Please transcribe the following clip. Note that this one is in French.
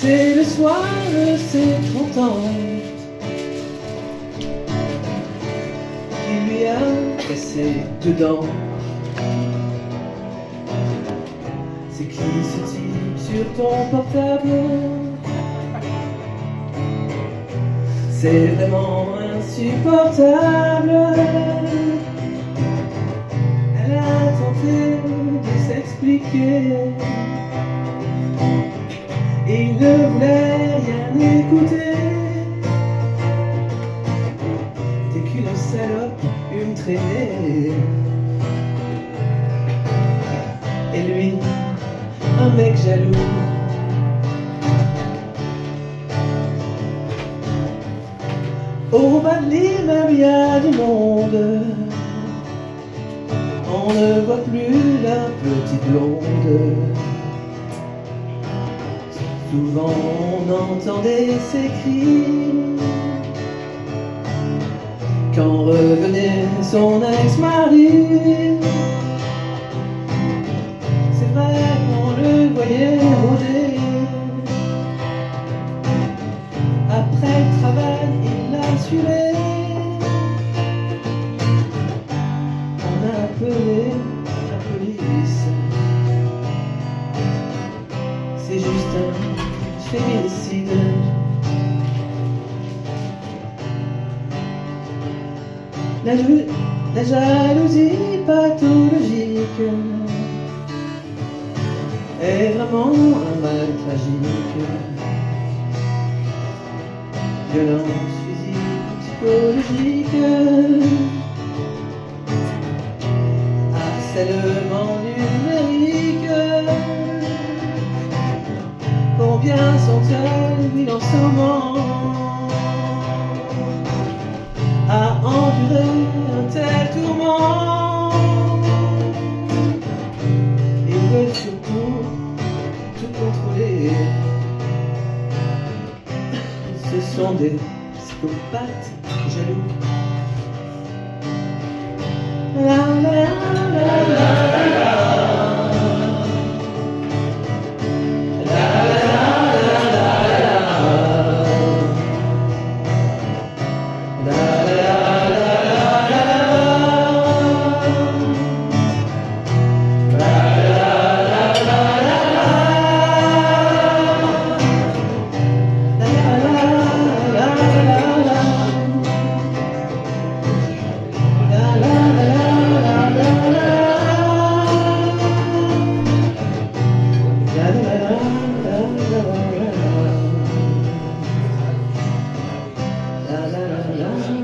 C'est le soir de ses 30 ans qui lui a cassé dedans. C'est qui ce type sur ton portable? C'est vraiment insupportable. Elle a tenté de s'expliquer et il ne voulait rien écouter. T'es qu'une salope, une traînée. Et lui, un mec jaloux. Au bas de l'île, même il y a du monde. On ne voit plus la petite blonde. Souvent on entendait ses cris quand revenait son ex-mari. C'est vrai qu'on le voyait rôder. Après le travail, il la suivait. On a appelé la police. C'est juste un féminicide. La jalousie pathologique est vraiment un mal tragique. Violence physique, psychologique, harcèlement numérique. Combien sont-elles mis en ce moment à endurer un tel tourment? Ils veulent surtout tout contrôler. Ce sont des psychopathes jaloux. La la la la la. La la la la.